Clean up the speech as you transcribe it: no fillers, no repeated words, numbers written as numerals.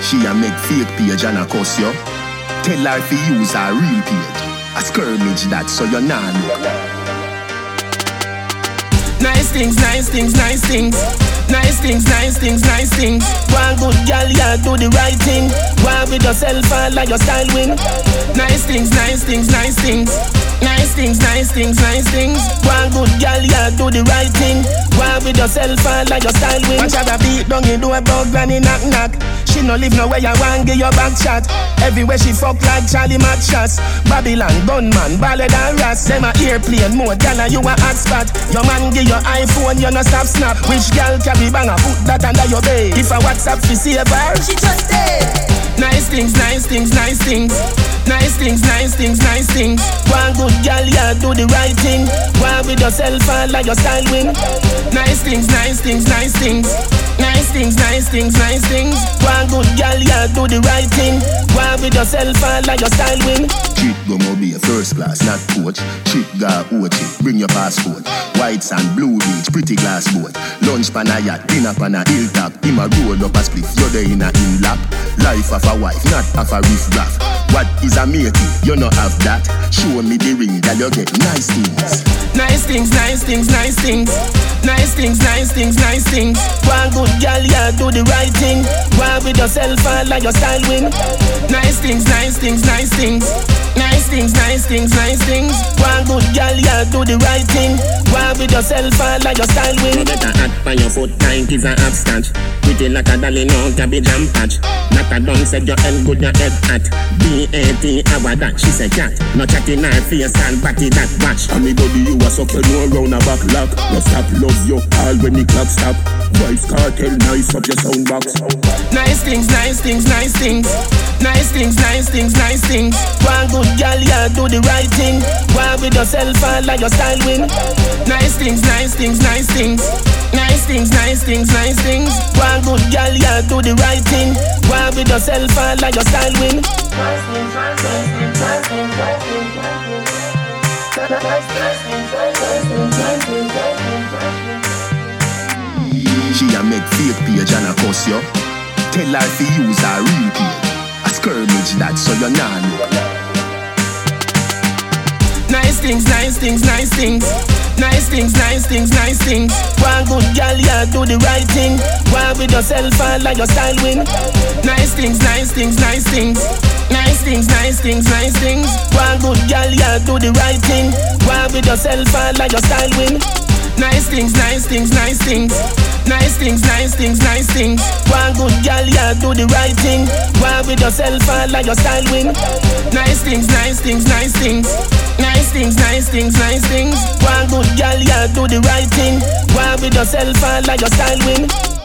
She a make fake page and a cuss you. Tell her fi use her real page. A skirmish that so you nah look. Nice things, nice things, nice things. Nice things, nice things, nice things. One good gal, yeah, do the right thing. One with yourself and like your style win. Nice things, nice things, nice things. Nice things, nice things, nice things. One good gal, yeah, do the right thing. One with yourself and like your style win. Watch out a beat down, you do a bug granny knock knock. She no live nowhere, you want give your back shot. Everywhere she fuck like Charlie Mad shots. Babylon, gunman, ballad and rats. Them a airplane mode, gal and you a hot spot. Your man give your iPhone, you no stop snap. Which gal carry banger, put that under your bed. If I WhatsApp fi save her, she just dead. Nice things, nice things, nice things. Nice things, nice things, nice things. One good gal, yeah, do the right thing. One with yourself and like your style win. Nice things, nice things, nice things. Nice things, nice things, nice things. One good gal, yeah, do the right thing. One with yourself and like your style win. Chick go be a first class, not coach. Chick ga OT, bring your passport. White sand, blue beach, pretty glass boat. Lunch pan a yacht, dinner pan a hilltop. Him a roll up a spliff, you're there in a in-lap. Life of a wife, not of a riff-raff. What is a matey? You no have that. Show me the ring, that you get nice things. Nice things, nice things, nice things. Nice things, nice things, nice things. One good gal, yeah, do the right thing. One with yourself and like your style win. Nice things, nice things, nice things. Nice things, nice things, nice things. One good gal, yeah, do the right thing. One with yourself and like your style win. You better act by your foot, tight is a abstract. Pretty like a dolly, no cabbage and patch. Not a done said your head good, your head at. B-A-T, our that, she said cat. No chatting her face and body that watch. And me body you a suck, you know round a back lock. No stop, love you all when the clock stop. Vice cartel, nice up your sound box. Nice things, nice things, nice things. Nice things, nice things, nice things. One good gal, yeah, do the right thing. One with yourself and like your style win. Nice things, nice things, nice things. Nice things, nice things, nice things. One good gal, yeah, do the right thing. One with yourself and like your style win. Nice things, nice things, nice things, nice things, nice things. Nice things, nice things, nice things, nice things, nice things. She a make fake page and a cuss you. Tell her fi use her real page. A skirmish that so you nah look. Nice things, nice things, nice things. Nice things, nice things, nice things. One good gal, yeah, do the right thing. One with yourself and like your style win. Nice things, nice things, nice things. Nice things, nice things, nice things. One good gal, yeah, do the right thing. One with yourself and like your style win. Nice things, nice things, nice things. Nice things, nice things, nice things. One good gal, yeah, do the right thing. One with yourself and like your style win. Nice things, nice things, nice things. Nice things, nice things, nice things. One good gal, yeah, do the right thing. One with yourself and like your style win.